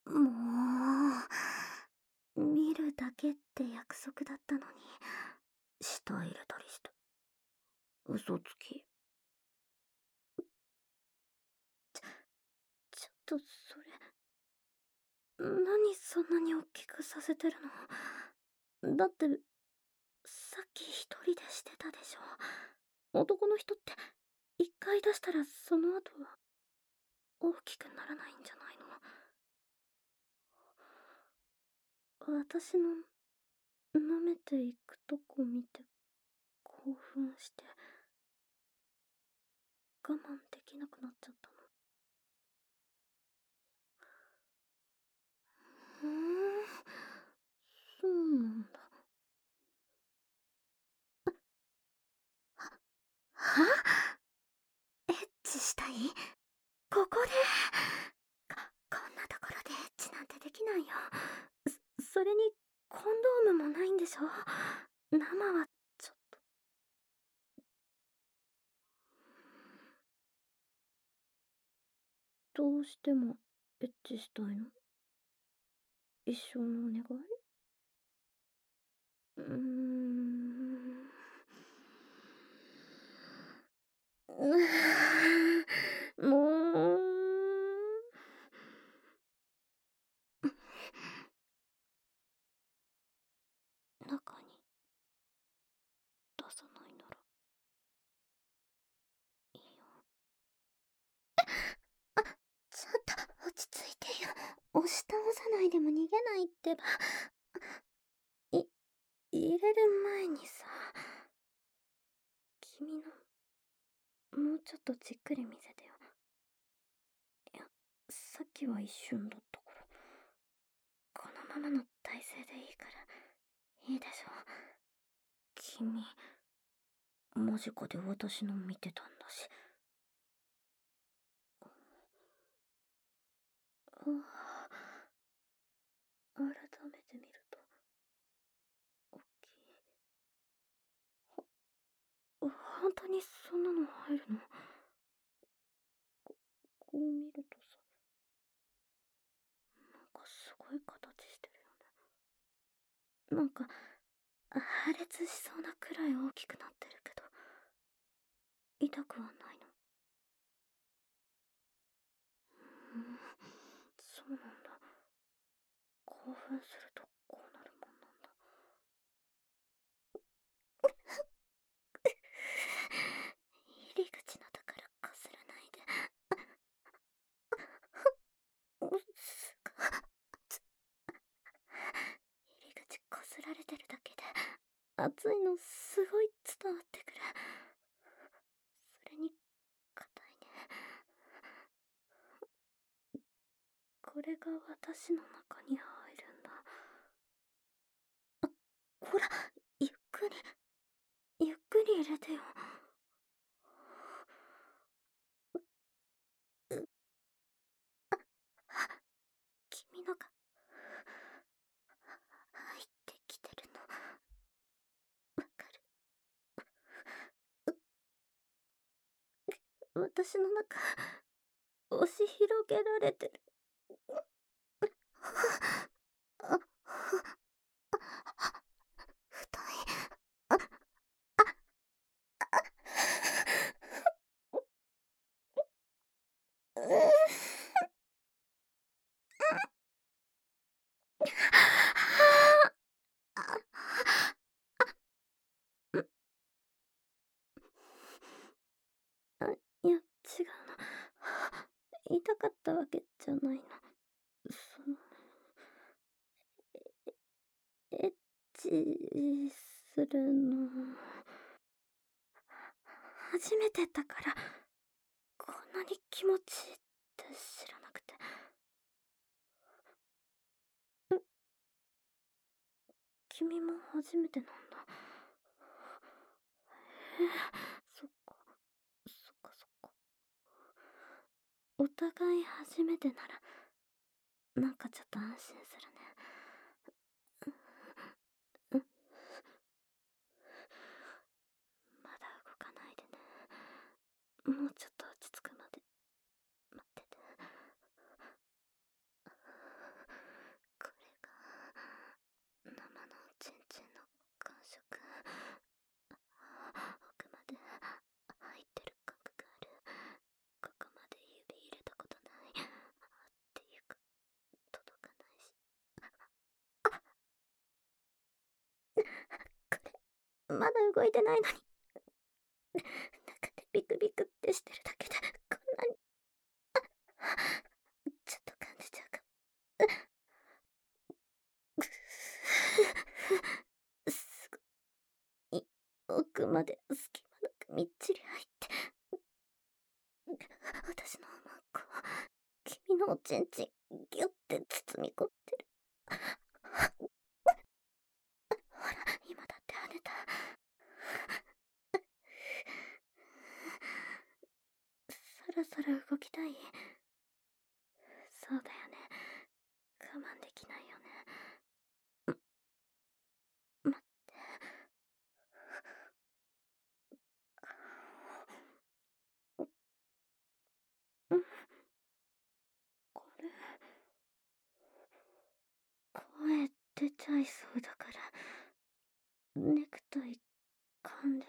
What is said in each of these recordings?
も見るだけって約束だったのに、舌入れたりして。嘘つき。ちょっとそれ、何そんなに大きくさせてるの？だって、さっき一人でしてたでしょ。男の人って、一回出したらその後は大きくならないんじゃないの？私の舐めていくとこ見て興奮して我慢できなくなっちゃったの。ふーん、そうなんだ。は？エッチしたい？ここで？こんなところでエッチなんてできないよ。それにコンドームもないんでしょ？生はちょっと。どうしてもエッチしたいの？一生のお願い？うーん。もう。中に出さないならいいよ。ちょっと落ち着いてよ。押し倒さないでも逃げないってば。入れる前にさ、君のもうちょっとじっくり見せてよ。いや、さっきは一瞬だったから。このままの体勢でいいから、いいでしょ？君、間近で私の見てたんだし。改めて見ると、大きい。本当にそんなの入るの？こう見るとさ、なんかすごい形してるよね。なんか、破裂しそうなくらい大きくなってるけど、痛くはないの？そうなんだ。興奮するとこうなるもんなんだ。入り口のところこすらないで。すごい。入り口こすられてるだけで熱いのすごい伝わってくる。それに硬いね。これが私の中に入るんだ。ほら、ゆっくりゆっくり入れてよ。君のが入ってきてるのわかる？私の中押し広げられてる。あ、太い。いや、違うの。痛かったわけじゃないの。その、エッチするの初めてだから、こんなに気持ちいいって知らなくて。君も初めてなんだ。そっか、そっかそっか。お互い初めてなら、なんかちょっと安心するね。まだ動かないでね。もうちょっと落ち着くまで待ってて。 まだ動いてないのに、中でビクビクってしてるだけでこんなに、ちょっと感じちゃうかも。すごい奥まで隙間なくみっちり入って、私のマンコを君のおちんちんギュッて包み込んでる。ほら、今だって跳ねた。そろそろ動きたい？そうだよね。我慢できないよね。待って。うん、これ、声出ちゃいそうだから、ネクタイ噛んでる。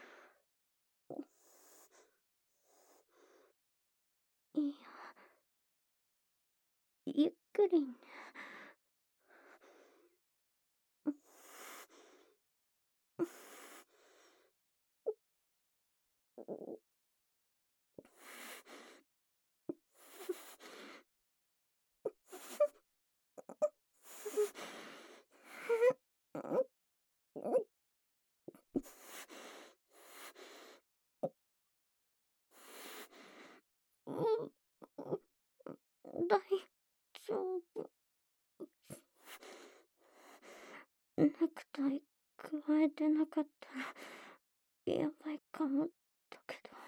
いいよ。ゆっくりね。大丈夫。ネクタイ加えてなかったらやばいかもだけど。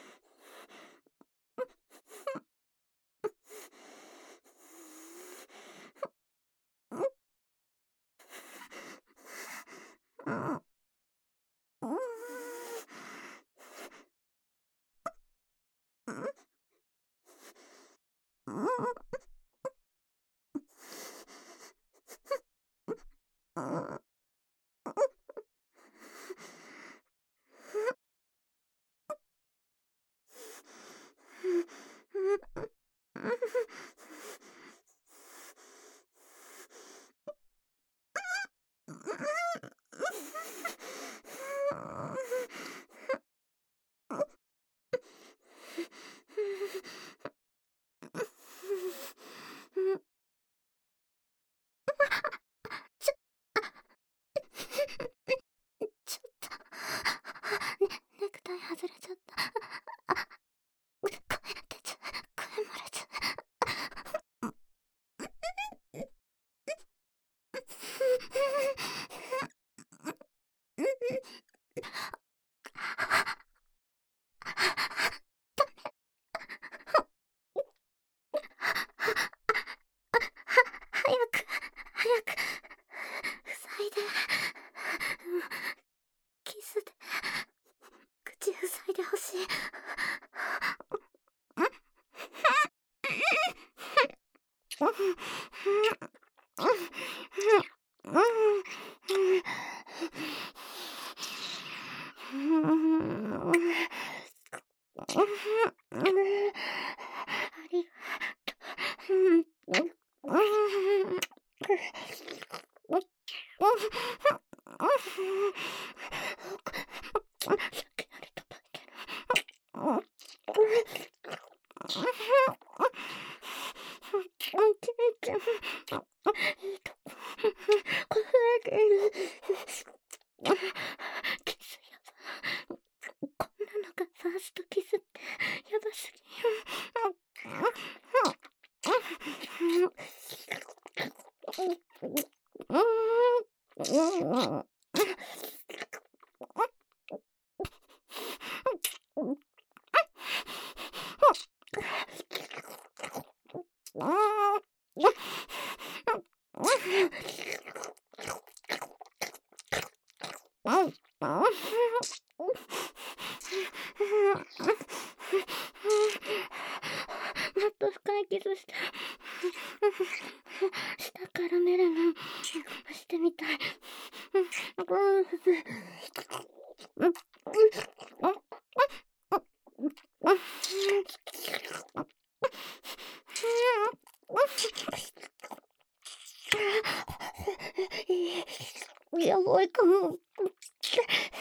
ちょっと、ネクタイ外れちゃった。声出ちゃう。声漏れちゃ早く、早く、塞いで。キスで、口塞いでほしい。ありキスやば。こんなのがファーストキスってやばすぎ。もっと深いキスして。下から寝るのしてみたい。やばいかも。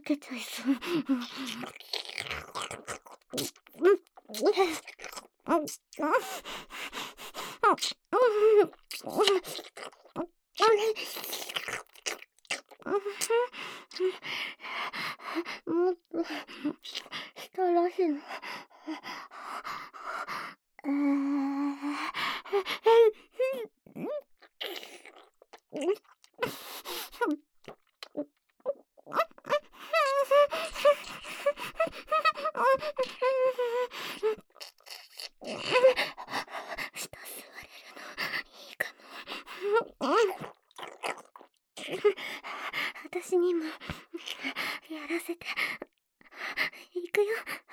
けちゃいそう。もっとしたらしいの。下座れるのいいかも。私にもやらせて。いくよ。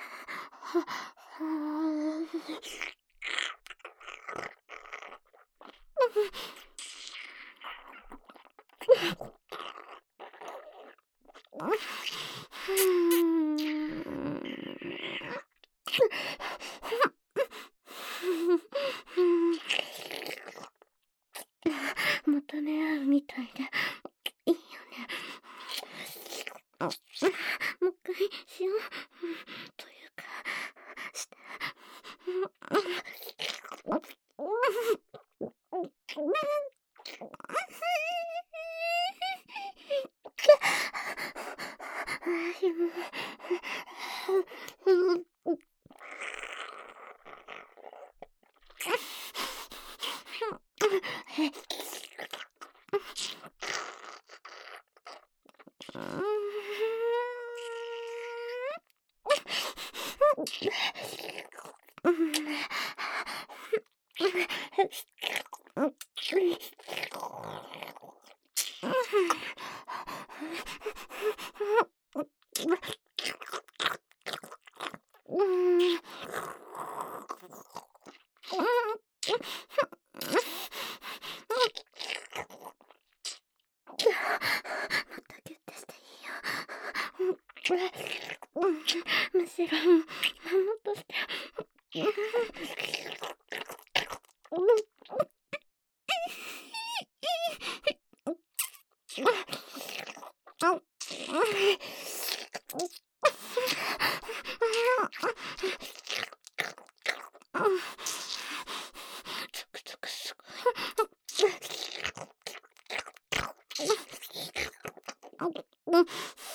求め合うみたいでいいよね。もう一回しよう。というかして。またギュッてしていいよ。むしろもっとして。ゾクゾクすごい。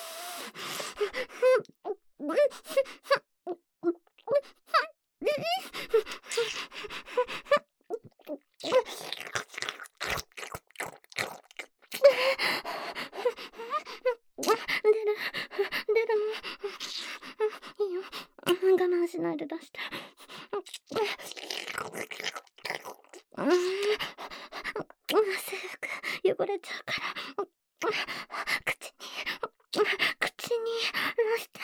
出るもん。いいよ。我慢しないで出して。制服汚れちゃうから。口に出して。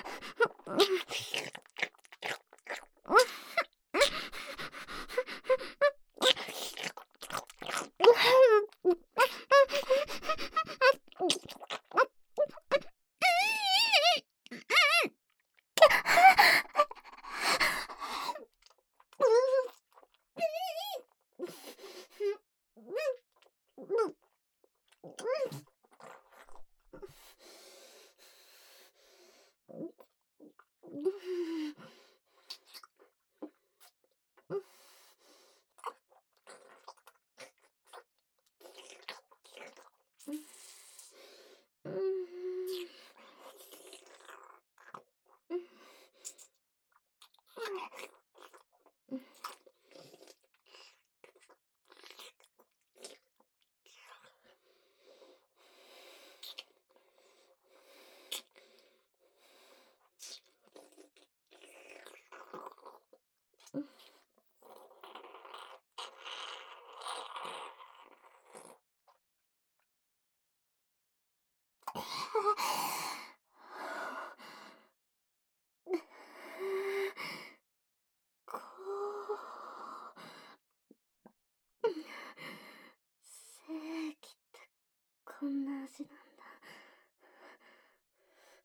正義ってこんな味なんだ。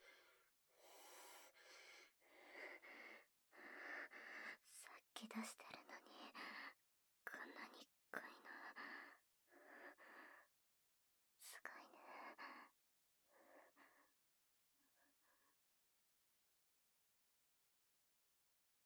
さっき出してる